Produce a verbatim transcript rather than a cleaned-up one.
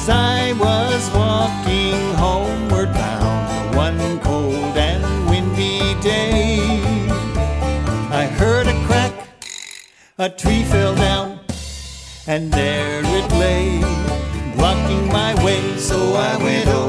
As I was walking homeward bound one cold and windy day, I heard a crack, a tree fell down, and there it lay, blocking my way. So I went over